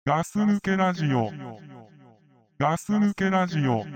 ガス抜けラジオ。ガス抜けラジオ。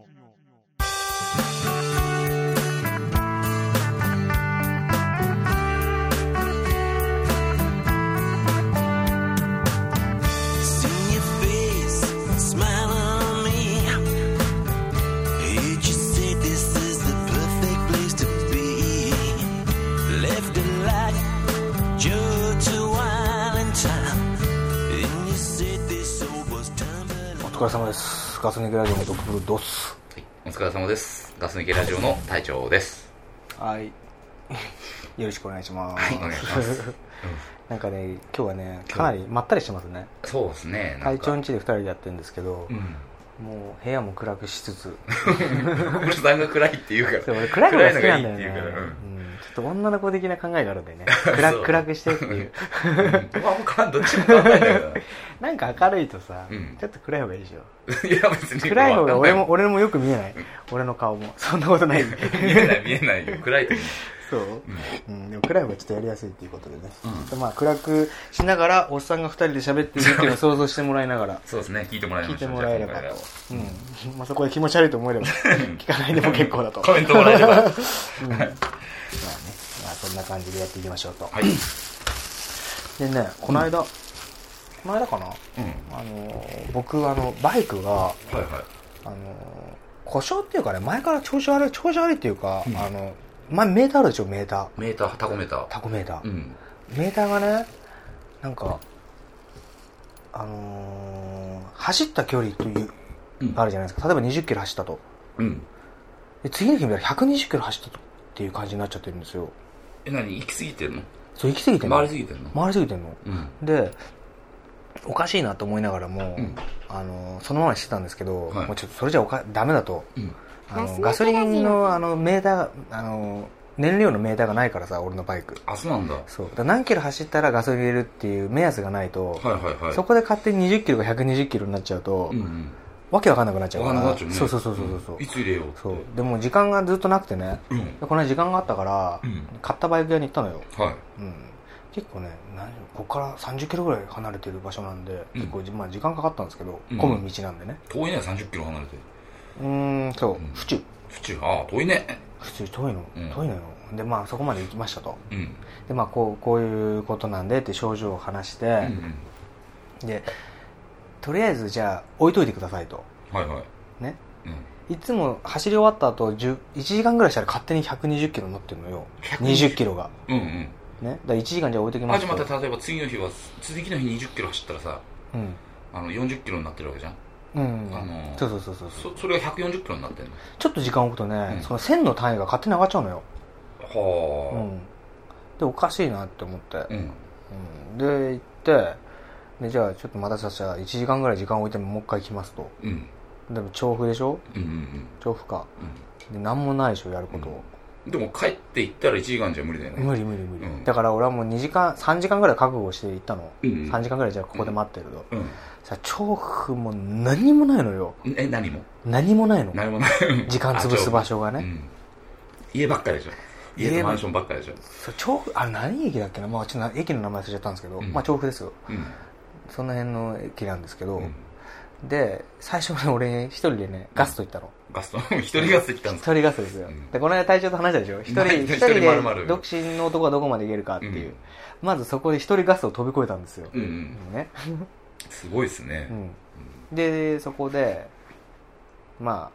お疲れ様です。ガス抜けラジオのドクブルドス。 はい、お疲れ様です。ガス抜けラジオの隊長です。 はい。よろしくお願いします。 はい、お願いします。 なんかね、今日はね、かなりまったりしてますね。 そうですね。 隊長ん家で2人でやってるんですけど、もう部屋も暗くしつつ。 小室さんが暗いって言うから。 そう、俺暗いのが好きなんだよね。ちょっと女の子的な考えがあるんでね。暗くしてっていう。 どっちも考えないから。 なんか明るいとさ、ちょっと暗い方がいいでしょ。 いや別に暗い方が俺もよく見えない。俺の顔も。そんなことない。 見えないよ。暗いとそう、でも暗い方がちょっとやりやすいっていうことでね、まあ暗くしながらおっさんが2人で喋ってるっていうのを想像してもらいながらそうですね、聞いてもらえればと、まあそこで気持ち悪いと思えれば聞かないでも結構だとコメントもらえればまあね、 そんな感じでやっていきましょうと。 はい。 でね、この間かな、僕バイクが故障っていうかね、前から調子悪いっていうか、メーターあるでしょ、メーター。 タコメーター。 タコメーター。メーターがね、なんか、走った距離という、あるじゃないですか。例えば20キロ走ったと。で次の日見たら120キロ走ったとっていう感じになっちゃってるんですよ。 何行き過ぎてんの？ そう、行き過ぎてんの。 回り過ぎてんの。 で、おかしいなと思いながらも、そのままにしてたんですけど、もうちょっとそれじゃダメだと。ガソリンのメーター、燃料のメーターがないからさ、俺のバイク。 あ、そうなんだ。 そう。だ何キロ走ったらガソリン入れるっていう目安がないと、そこで勝手に20キロが120キロになっちゃうと、わけわかんなくなっちゃうから。そう。 いつ入れようって。 そう。でも時間がずっとなくてね、この間時間があったから、買ったバイク屋に行ったのよ。結構ね、ここから30キロぐらい離れてる場所なんで、結構まあ時間かかったんですけど、混む道なんでね。 遠いね、30キロ離れてる。 そう、府中、 遠いね。 府中遠いのよ。でまあそこまで行きましたと。でまあこういうことなんでって症状を話して、でとりあえずじゃあ置いといてくださいと。ね。いつも走り終わった後1時間ぐらいしたら勝手に120キロ乗ってるのよ。20キロが。ね。だから1時間じゃ置いときますと。 じゃあまた例えば次の日20キロ走ったらさ、40キロになってるわけじゃん。そう。それが140キロになってんの。 ちょっと時間置くとね、その線の単位が勝手に上がっちゃうのよ。でおかしいなって思って、で行ってで、じゃあちょっとまた1時間ぐらい時間置いてもう一回来ますと。でも調布でしょ。調布か。で何もないでしょ、やることを。 でも帰って行ったら1時間じゃ無理だよね。 無理、だから俺はもう3時間ぐらい覚悟して行ったの。3時間ぐらいじゃあここで待ってると。さあ調布も何もないのよ。何もないの。時間潰す場所がね。 家ばっかりでしょ。家とマンションばっかりでしょ。 調布、何駅だっけな、まあちょっと駅の名前忘れちゃったんですけど、まあ調布ですよ。その辺の駅なんですけど、で最初ね、俺一人でねガスト行ったの。 一人ガスト来たんですか？ 一人ガストですよ。でこの間隊長と話したでしょ。一人で独身の男はどこまで行けるかっていう。まずそこで一人ガストを飛び越えたんですよ。ね。 すごいですね。 でそこでま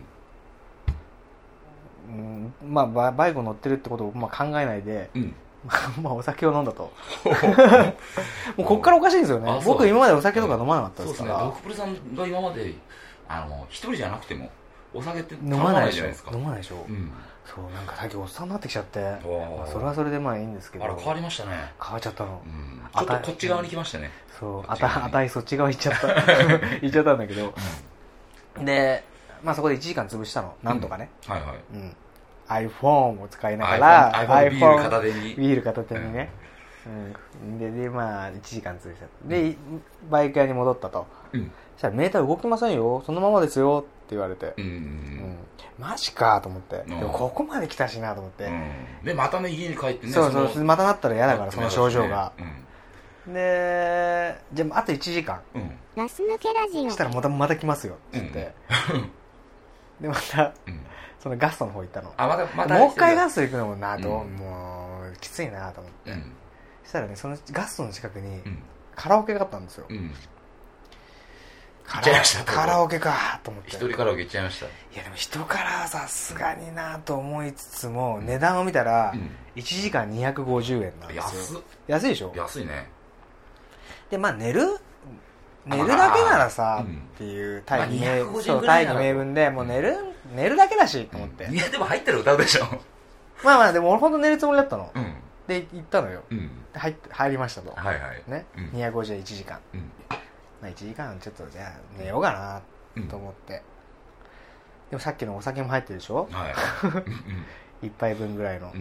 あバイク乗ってるってことを考えないで、まあお酒を飲んだと。もうこっからおかしいんですよね。僕今までお酒とか飲まなかったですから。 ドクプルさんが今まで一人じゃなくてもお酒って飲まないじゃないですか。 飲まないでしょ。そう、なんか最近おっさんになってきちゃって、それはそれでまあいいんですけど。 変わりましたね。 変わっちゃったの。 ちょっとこっち側に来ましたね。 そう、あたいそっち側行っちゃった行っちゃったんだけど、でまあそこで1時間潰したの、なんとかね。iPhone を使いながら iPhone ビール片手にね。でまあ1時間潰した。でバイク屋に戻ったと。そしたらメーター動きませんよ、そのままですよって言われて、マジかと思って、でもここまで来たしなと思って、 でまたね家に帰ってね、 そうまたなったら嫌だから、その症状が。 でじゃああと1時間、 ガス抜けラジオしたらまた来ますよって言って、でまた、そのガストの方行ったの。 またもう一回ガスト行くのもなと、もうきついなと思って、そしたらね、そのガストの近くにカラオケがあったんですよ。カラオケかと思って、 一人カラオケ行っちゃいました。 いやでも人からはさすがになと思いつつも、値段を見たら1時間250円なんですよ。安いでしょ。 安いね。 でまあ寝るだけならさ、っていう大義名分でもう寝るだけだしと思って、 いやでも入ったら歌うでしょ。 まあでも俺ほんと寝るつもりだったの、で行ったのよ、入りましたと、ね、250円1時間、まあ、1時間ちょっとじゃあ寝ようかなと思って、でもさっきのお酒も入ってるでしょ、1杯分ぐらいの、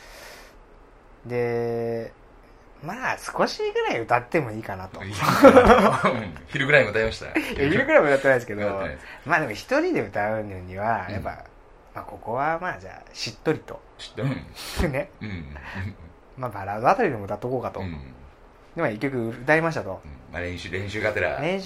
でまあ少しぐらい歌ってもいいかなと。 昼ぐらいも歌いました。 昼ぐらいも歌ってないですけど、まあでも一人で歌うのにはやっぱ、まあここはまあじゃあしっとりとね、まあバラードあたりでも歌っとこうかと。でまあ一曲歌いましたと。 練習がてら。 も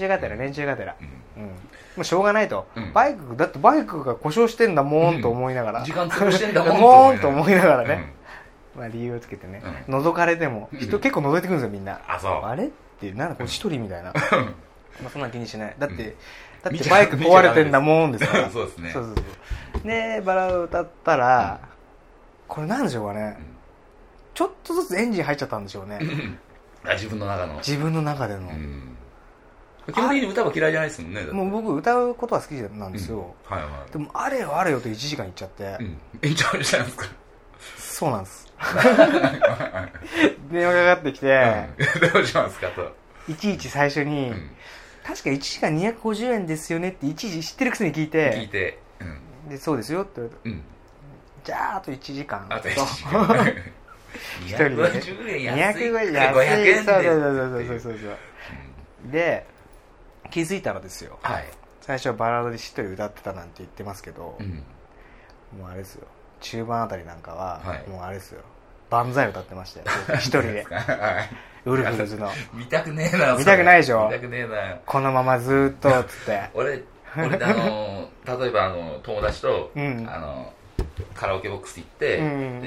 うしょうがないと。だってバイクが故障してんだもんと思いながら。 時間潰してんだもんと思いながらね。まあ理由をつけてね、覗かれても人結構覗いてくるんですよみんな。あれってなんだこれ一人みたいな。まあそんな気にしない。だってバイク壊れてんだもんですから。 そうですね。 そうでバラを歌ったら、これなんでしょうかね、ちょっとずつエンジン入っちゃったんでしょうね。 自分の中での。 基本的に歌は嫌いじゃないですもんね。 もう僕歌うことは好きなんですよ。でもあれよあれよと1時間いっちゃって。 延長しちゃうんですか。 そうなんです。電話かかってきて、 どうしますかと。 いちいち最初に、確か1時間250円ですよねっていちいち知ってるくせに聞いて、でそうですよって言われて、じゃああと1時間。 あと1時間。 一人で 250円安い。 500円で。そう。で気づいたらですよ。最初はバラードでしっとり歌ってたなんて言ってますけど、もうあれですよ。中盤あたりなんかは、もうあれですよ、万歳歌ってましたよ一人で。ウルフルズの。 見たくねえな。 見たくないでしょ。 見たくねえな。 このままずーっとっつって。 俺例えば友達とカラオケボックス行って、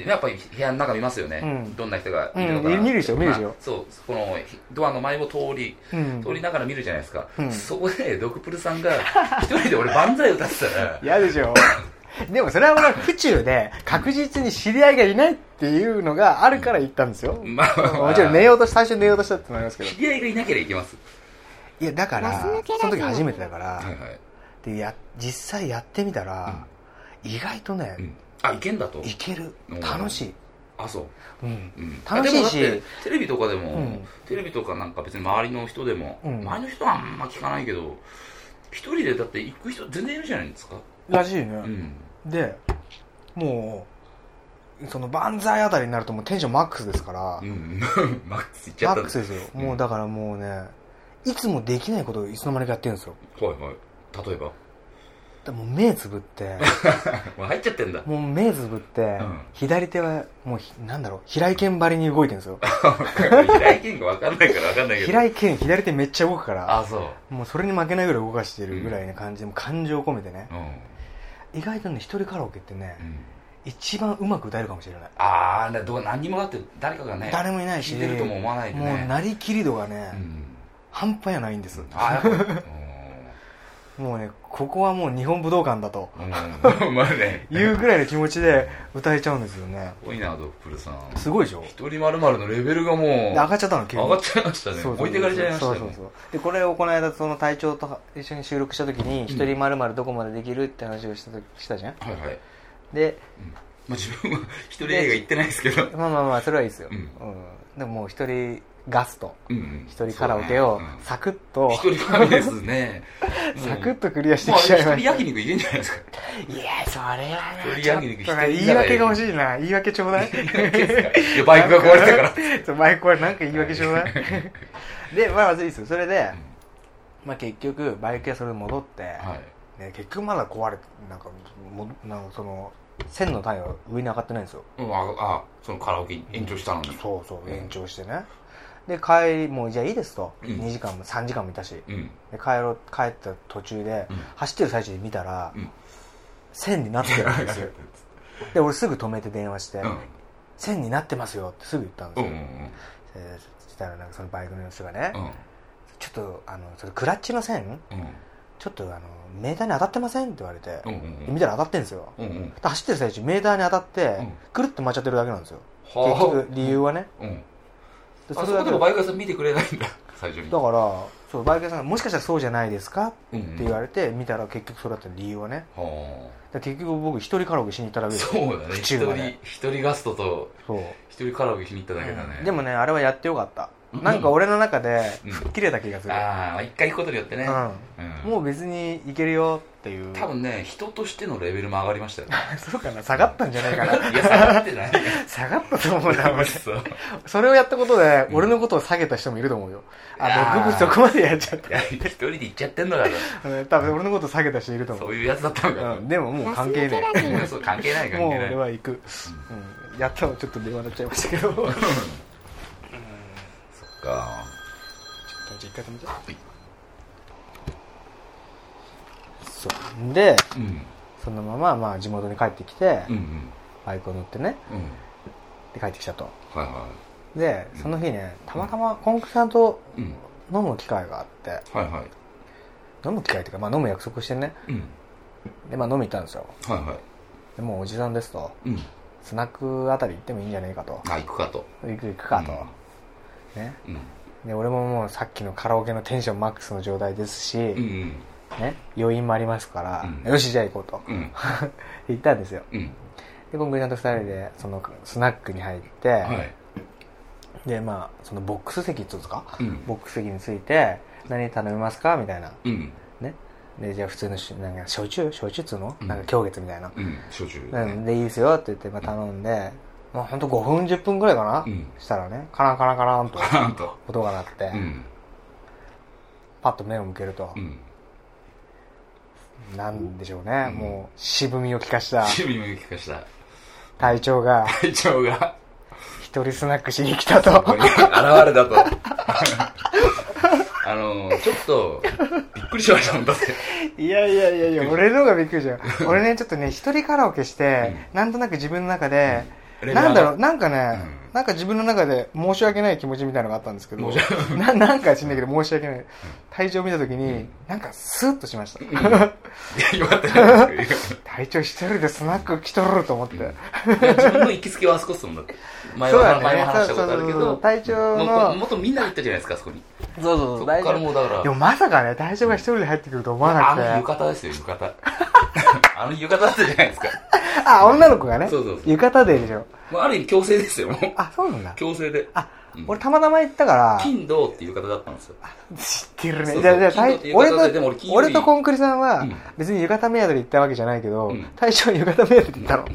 やっぱり部屋の中見ますよね、どんな人がいるのかな。 見るでしょ。 そう、このドアの前を通りながら見るじゃないですか。そこでドクプルさんが一人で俺万歳歌ってたら嫌でしょ。でもそれは俺は府中で確実に知り合いがいないっていうのがあるから言ったんですよ。もちろん最初寝ようとしたってなりますけど。 知り合いがいなければいけます。 いやだからその時初めてだから、で実際やってみたら、意外とね、 いけんだと。 いける。楽しい。 そう。 楽しいし、 テレビとかでも、テレビとかなんか別に周りの人でも、周りの人はあんま聞かないけど、一人でだって行く人全然いるじゃないですか。 らしいね。でもうその万歳あたりになるともうテンションマックスですから、 マックスいっちゃった。 マックスですよ。もうだからもうね、いつもできないことをいつの間にかやってるんですよ。 例えばもう目つぶってもう入っちゃってんだ。 もう目つぶって、左手はもうなんだろう、平井堅張りに動いてるんですよ。 平井堅が分かんないから分かんないけど、 平井堅左手めっちゃ動くから、 そうもうそれに負けないぐらい動かしてるぐらいな感じで、も感情を込めてね、意外とね一人カラオケってね、一番うまく歌えるかもしれない。 何にもだって誰かがね、 誰もいないし、 聞いてるとも思わないでね、 もうなりきり度がね、半端やないんです。もうね、ここはもう日本武道館だというぐらいの気持ちで歌えちゃうんですよね。 すごいな、ドップルさん。 すごいでしょ。 一人まるまるのレベルがもう上がっちゃったの。 上がっちゃいましたね。置いてかれちゃいましたね。 でこれをこの間その隊長と一緒に収録した時に、一人まるまるどこまでできるって話をしたじゃん。で、 自分は一人映画行ってないですけど、 まあそれはいいですよ。でももう一人ガスと一人カラオケをサクッと、 一人ファミレスね、 サクッとクリアしてきちゃいました。 一人焼肉いけんじゃないですか。 いや、それはね、 一人焼肉言い訳が欲しいな。言い訳ちょうだい。 バイクが壊れたから。 バイクはなんか言い訳ちょうだい。で、まあいいですよ。それで結局バイク屋それに戻って、結局まだ壊れて、なんかその線の単位は上に上がってないんですよ。 そのカラオケ延長したのに。 そう延長してね。 でもうじゃあいいですと、2時間も3時間もいたし、で帰った途中で、走ってる最中に見たら、1000になってるんですよで俺すぐ止めて電話して、1000になってますよってすぐ言ったんですよ、そしたらなんかそのバイクの人がね、ちょっとそれクラッチの線、ちょっとメーターに当たってませんって言われて、見たら当たってるんですよ、走ってる最中メーターに当たって、くるって回っちゃってるだけなんですよ、結局理由はね、 そこでもバイク屋さん見てくれないんだ最初に。 だからそうバイク屋さんがもしかしたらそうじゃないですかって言われて、見たら結局それだった理由はね、結局僕一人カラオケしに行っただけで、 そうだね、一人ガストと一人カラオケしに行っただけだね、 でもねあれはやってよかった、なんか俺の中で吹っ切れた気がする、 一回行くことによってね、 もう別に行けるよっていう、 多分ね人としてのレベルも上がりましたよねそうかな、下がったんじゃないかな、 いや下がってない下がったと思うなそれをやったことで俺のことを下げた人もいると思うよ、僕そこまでやっちゃった、 一人で行っちゃってんのかな多分俺のことを下げた人いると思う、 そういうやつだったのか、 でももう関係ない関係ないもう俺は行く、やったのちょっと電話になっちゃいましたけどそっか、ちょっとじゃあ一回止めちゃう、そうで、そのまま地元に帰ってきて、バイクを乗ってね、で帰ってきたと、でその日ねたまたまコンクさんと飲む機会があって、飲む機会っていうか、飲む約束してね、で飲み行ったんですよ、でもうおじさんですと、スナックあたり行ってもいいんじゃねえかと、 行くかと、 ね、で俺ももうさっきのカラオケのテンションマックスの状態ですし、ね、余韻もありますから、よしじゃあ行こうと、言ったんですよ、でコンクリさんと2人でそのスナックに入って、でそのボックス席っていうんですか、ボックス席について何頼みますかみたいな、ね、でじゃあ普通のなんか焼酎っつうの、なんか狂月みたいな、 焼酎でいいですよって言って頼んで、ほんと5分10分ぐらいかな、したらねカランカランカランと音が鳴って、パッと目を向けると、なんでしょうね、もう渋みを利かした隊長が一人スナックしに来たと、 現れたとちょっとびっくりしましたもん、だっていや俺の方がびっくりした俺ねちょっとね一人カラオケして、なんとなく自分の中で、なんだろう、なんかね、なんか自分の中で申し訳ない気持ちみたいなのがあったんですけど、なんか知んないけど申し訳ない、隊長見たときに、なんかスーッとしました。隊長一人でスナック来とると思って。 自分の行きつけはあそこっすもんだって。前も話したことあるけど、 隊長のもっとみんなで行ったじゃないですか、あそこに。 そう、 そっからもうだから。 でもまさかね、隊長が一人で入ってくると思わなくて。 浴衣ですよ、浴衣。浴衣だったじゃないですか。 女の子がね、浴衣ででしょ。 ある意味強制ですよ、もう。 そうなんだ。 強制で。 俺たまたま行ったから。 金土っていう浴衣だったんですよ。 知ってるね。じゃあ、俺とコンクリさんは、別に浴衣目当てで行ったわけじゃないけど、隊長は浴衣目当てで行ったの。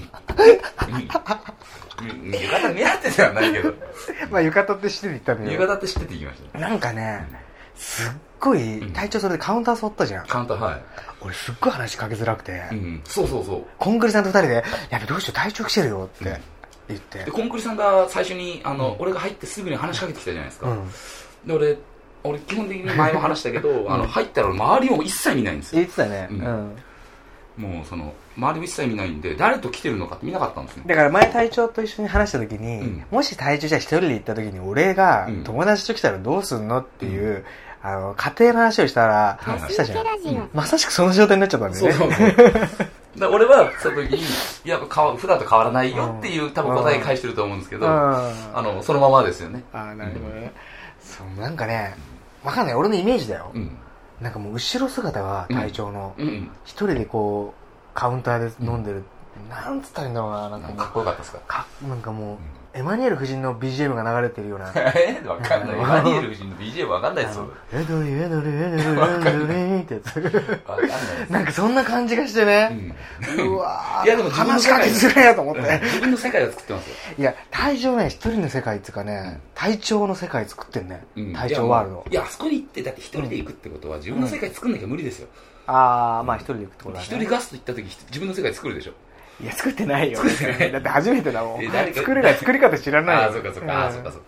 浴衣目当てではないけど。 浴衣って知ってて行ったんだよ。 浴衣って知ってて行きました。 なんかね、すっごい、隊長それでカウンター座ったじゃん。 カウンター、はい。 俺すっごい話しかけづらくて。 そう。 コンクリさんと二人で、やべどうしよう隊長来てるよって言って。 で、コンクリさんが最初に、俺が入ってすぐに話しかけてきたじゃないですか。で、俺基本的に前も話したけど、入ったら周りを一切見ないんですよ。 言ってたね。 もう周りを一切見ないんで、誰と来てるのかって見なかったんですよ。 だから前隊長と一緒に話した時に、もし隊長じゃ一人で行った時に俺が友達と来たらどうすんのっていう、家庭の話をしたじゃん。まさしくその状態になっちゃったんだよね。 そう。俺はその時に、いや、普段と変わらないよっていう多分答え返してると思うんですけど、そのままですよね。 なるほどね。なんかね、わかんない。俺のイメージだよ。なんかもう後ろ姿は隊長の、一人でこう、カウンターで飲んでる。なんつったらいいんだろうな。なんかかっこよかったですか？ なんかもう、エマニュエル夫人の BGM が流れてるような。 わかんない。エマニュエル夫人の BGM わかんないですよ。 エドリってやつ。わかんない。なんかそんな感じがしてね。うわいやでも話しかけづらいなと思って。 自分の世界を作ってますよ。 いや、隊長ね、一人の世界っていうかね、隊長の世界作ってんね。隊長ワールド。 いや、あそこに行って、だって一人で行くってことは自分の世界作んなきゃ無理ですよ。 まあ一人で行くってことだね。 一人ガスト行った時自分の世界作るでしょ。 いや、作ってないよ。だって初めてだもん。作り方知らないよ。 そうか。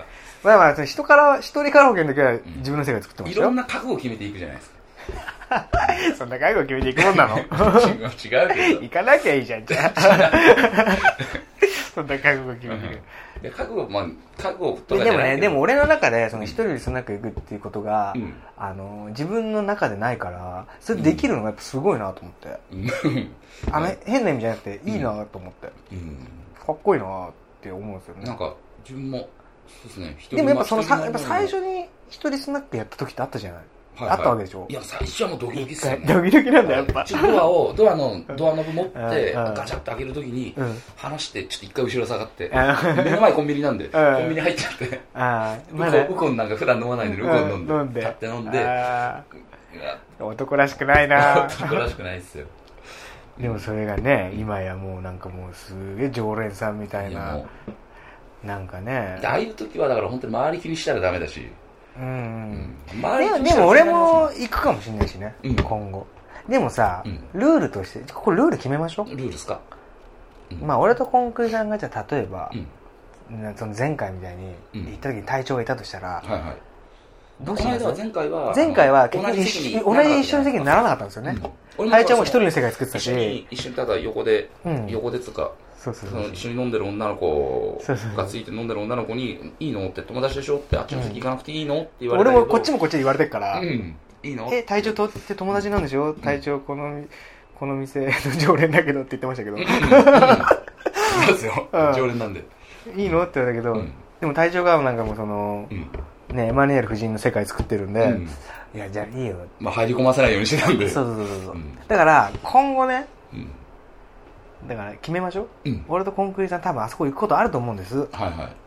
まあまあ一人カラオケの時は自分の世界作ってましたよ。 いろんな覚悟を決めていくじゃないですか。 そんな覚悟を決めていくもんなの？ 違うけど。 行かなきゃいいじゃん、じゃあ。そんな覚悟を決めていく。 覚悟とかじゃないけど。 でも俺の中で、その一人でスナック行くっていうことが、自分の中でないから、それできるのがやっぱすごいなと思って。変な意味じゃなくて、いいなと思って。かっこいいなって思うんですよね。 なんか、自分も、そうですね。 でもやっぱ最初に一人スナックやった時ってあったじゃない？あったわけでしょ？ いや、最初はもうドキドキっすよね。 ドキドキなんだやっぱ。 ドアノブ持って、ガチャッと開けるときに、離して、ちょっと一回後ろ下がって、目の前コンビニなんで、コンビニ入っちゃって、ウコンなんか普段飲まないのにウコン飲んで、買って飲んで、 男らしくないな。 男らしくないっすよ。 でもそれがね、今やもうなんかもうすげえ常連さんみたいな、なんかね。 ああいう時はだから本当に周り気にしたらダメだし。 でも俺も行くかもしれないしね、今後。でもさ、ルールとしてこれルール決めましょう。 ルールですか？ まあ俺とコンクリさんがじゃあ例えば、その前回みたいに行った時に隊長がいたとしたら、 どうします？ 前回は結局同じ一緒の席にならなかったんですよね。隊長も一人の世界作ってたし、 一緒にただ横でつか、一緒に飲んでる女の子がついて飲んでる女の子に「いいの?」って「友達でしょ?」って「あっちの席行かなくていいの?」って言われたけど、 俺もこっちもこっちで言われてるから「いいの?」 隊長とって友達なんでしょ？隊長この店の常連だけどって言ってましたけど、 そうですよ、常連なんでいいのって言われたけど、でも隊長がなんかもうそのねエマニュエル夫人の世界作ってるんで、いやじゃあいいよ、 まあ入り込ませないようにしてたんで、 そうだから今後ね、だから決めましょう、俺とコンクリさん多分あそこ行くことあると思うんです。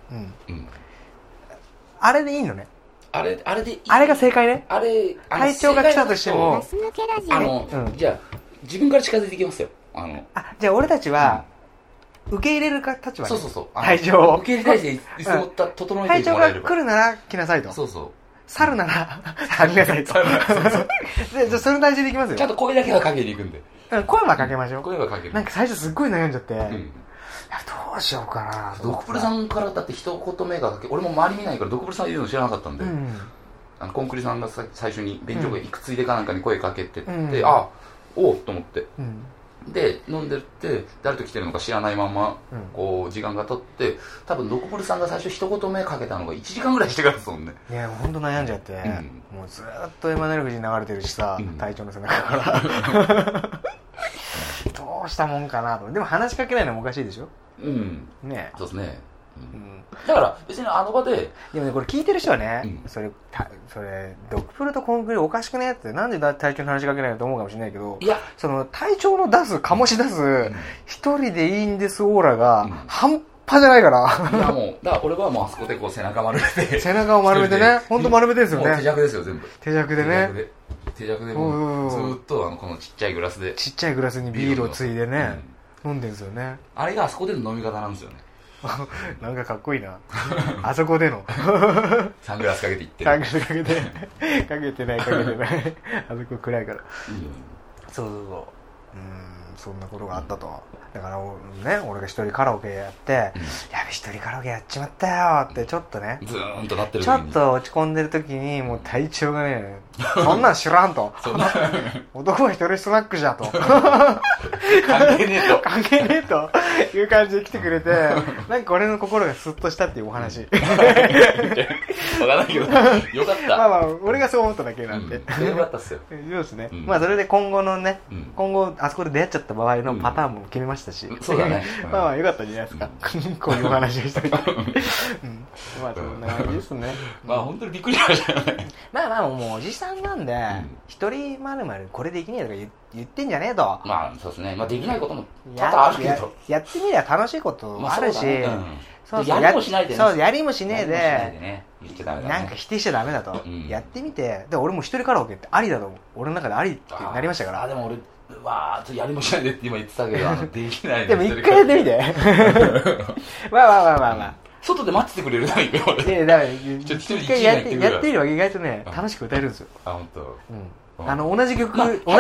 あれでいいのね。あれでいい。あれが正解ね。隊長が来たとしても、 じゃあ自分から近づいていきますよ。 じゃあ俺たちは受け入れる立場ね。 そう隊長を受け入れ体制整えてもらえれば、 隊長が来るなら来なさいと。去るなら去りなさいと。じゃあそれ大事でいきますよ。 ちゃんと声だけはかけに行くんで。 声はかけましょう。 声はかける。 なんか最初すっごい悩んじゃって、どうしようかな。 ドクプルさんからだって一言目がかけ、俺も周り見ないからドクプルさんいるの知らなかったんで、コンクリさんが最初に便所が行くついでかなんかに声かけてって、おうと思って。で飲んでって誰と来てるのか知らないままこう時間が経って、多分ドクプルさんが最初一言目かけたのが1時間ぐらいしてからですもんね。 いや本当悩んじゃって、もうずっとエマネル夫人流れてるしさ、隊長の背中からどうしたもんかなと。でも話しかけないのもおかしいでしょ。ね、 そうですね。だから別にあの場ででもね、これ聞いてる人はね、それドクプルとコンクリおかしくねって、なんで隊長に話しかけないのと思うかもしれないけど、その隊長の醸し出す一人でいいんですオーラが半端じゃないから。 いやもうだから俺はもうあそこでこう背中丸めて背中を丸めてね、本当丸めてですよね。 手弱ですよ全部。 手弱でね。 手弱でもうずっとこのちっちゃいグラスでちっちゃいグラスにビールをついでね、飲んでるんですよね。 あれがあそこでの飲み方なんですよね。 なんかかっこいいな。あそこでのサングラスかけていってサングラスかけてかけてないあそこ暗いから、そうそんなことがあったと。だからね、俺が一人カラオケやって、やべ一人カラオケやっちまったよってちょっとね、 ズーンとなってるちょっと落ち込んでる時にもう隊長がね、そんなん知らんと男は一人スナックじゃと関係ねえという感じで来てくれて、なんか俺の心がスッとしたっていうお話。 分からないけどよかった。 まあ俺がそう思っただけなんで、 よかったっすよ。 そうですね。まあそれで今後のね、今後あそこで出会っちゃった場合のパターンも決めましたし、 そうだね。 まあよかったんじゃないですか。こういうお話をしたり。まあそんな感じですね。 まあ本当にびっくりしましたよね。 まあもうおじさんなんで、一人まるまるこれできねえとか言ってんじゃねえと。 まあそうですね。まあできないことも多々あるけど、 やってみりゃ楽しいことあるし、 やりもしないでね。 そうやりもしねえで言っちゃダメだね。 なんか否定しちゃダメだと。やってみて、で俺も一人カラオケってありだと思う。俺の中でありってなりましたから。 でも俺やりもしないでって今言ってたけど、できないでも一回やってみて。まあ外で待っててくれるな、一回俺。だから一回やってみれば意外とね、楽しく歌えるんですよ。 あ、本当。同じ曲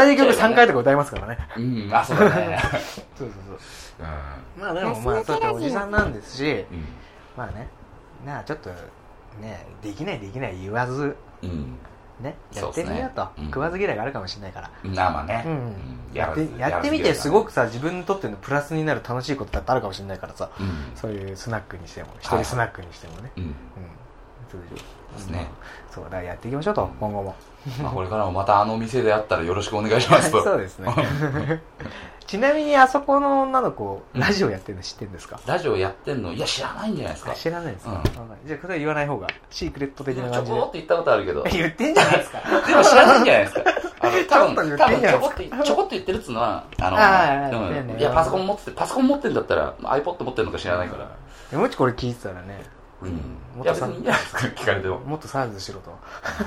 3回とか歌いますからね。 あ、そうだね。 そうまあでもまあそうやっておじさんなんですし、まあね、ちょっとね、できない言わず、ね、やってみようと、食わず嫌いがあるかもしれないから、 まあね、 やってみてすごくさ、自分にとってのプラスになる楽しいことだってあるかもしれないからさ、そういうスナックにしても一人スナックにしてもね、そうですね、そうだからやっていきましょうと、今後もこれからもまた店であったらよろしくお願いしますとそうですねちなみにあそこの女の子ラジオやってるの知ってるんですか？ ラジオやってんの？いや知らないんじゃないですか。 知らないですか？じゃあこれは言わない方がシークレット的な感じで。 ちょこって言ったことあるけど言ってんじゃないですか。 でも知らないんじゃないですか。多分ちょこっと言ってるっつうのはいやパソコン持ってんだったら iPod 持ってるのか知らないからもしこれ聞いてたらね、 いや別にいいんじゃないですか、聞かれてももっとサービスしろと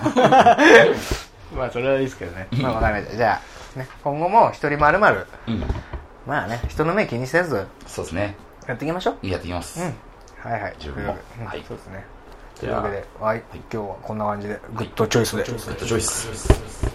まあそれはいいですけどね。まあわかりました。じゃあね、今後も一人まるまるまあね、人の目気にせず、 そうですね、 やっていきましょう。 やっていきます。 はいはい。 自分もそうですね。というわけで、今日はこんな感じでグッドチョイスで。 グッドチョイス。